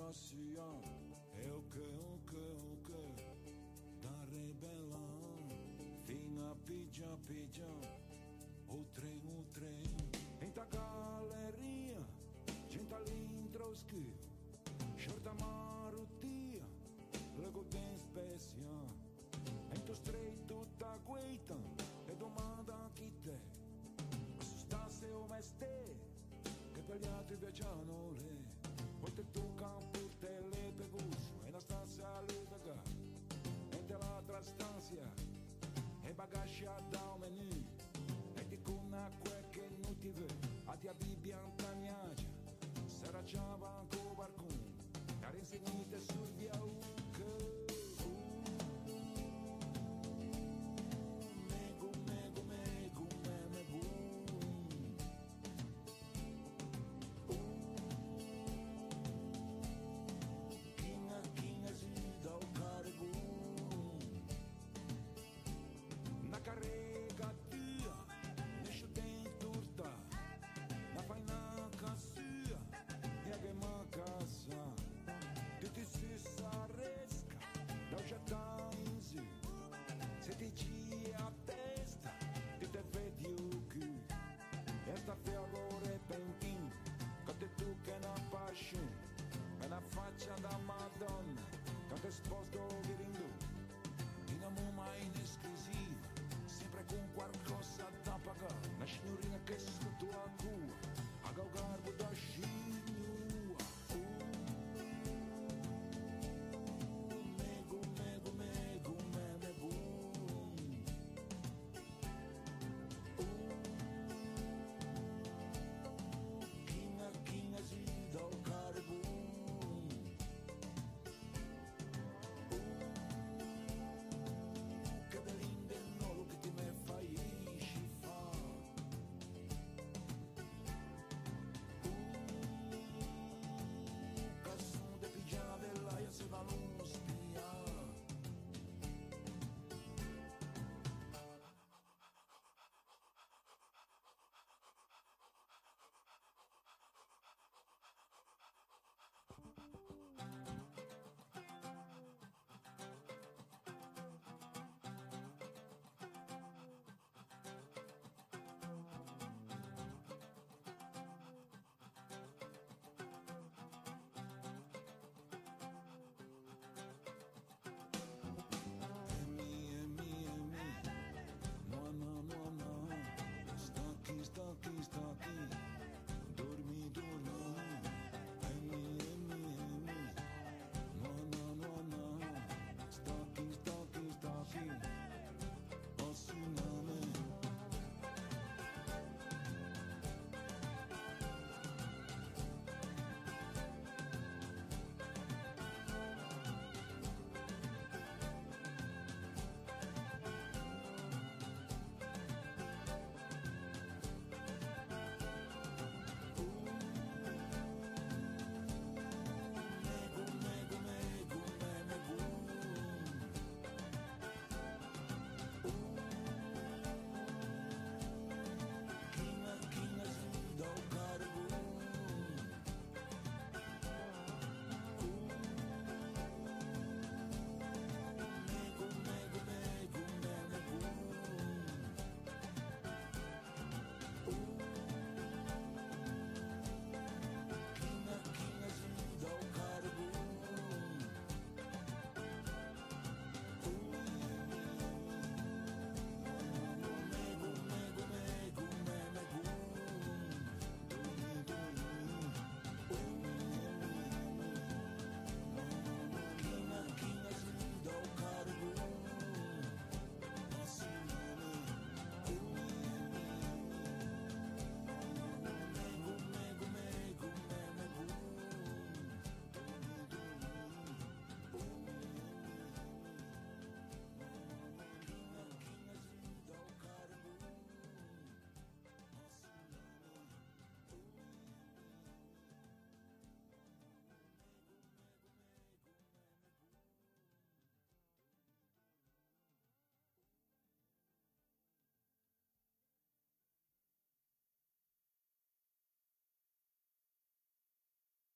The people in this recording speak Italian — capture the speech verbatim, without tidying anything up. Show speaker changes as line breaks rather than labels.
passione, e ok, ok, ok, da ribella, fino a pigia, pigia, o trem, o trem, in ta galleria, gente all'intro schifo, shorta marutia, le godin speciale, e tu stretto tutta guida, e domanda chi te, se stasse o me ste, che per gli altri piacciono le. Poi tu campo te le peguso e la stanza l'udaga e dall'altra stanza e bagaggi da un menù e di con acqua che non ti vede a ti abbia antagnagia sarà già banco barcun care insegnite sul via uca mego mego mego mego da un cargo una carrega tia nesce dentro turta la fai una cassia e a che ma casa tu ti si sarresca da un giattanzi se ti ci a testa ti te vedi u cu e sta fiore pentin che tu che una passione e una faccia da Madonna quando esposto viringo in amore inesclusiva sempre con qualcosa da pagare una signorina che sotto a cura a gaugarbo da